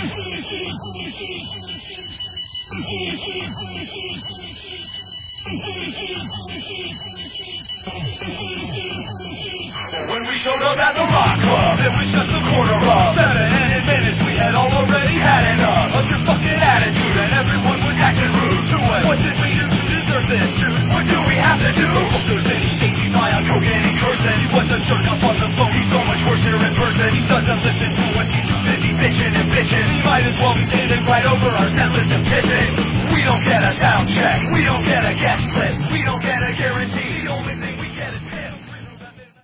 When we showed up at the Rock Club, it was just a corner of 7 minutes. We had all already had enough of your fucking attitude, and everyone was acting rude to us. What did we do to deserve this, dude? What do we have to do? Posters and he's shaking my on cocaine and cursing. He was a jerk up on the phone. He's so much worse here in person. He doesn't listen to us. He's too busy bitching and bitching. He might as well be standing right over our set list and pissing. We don't get a sound check. We don't get a guest list.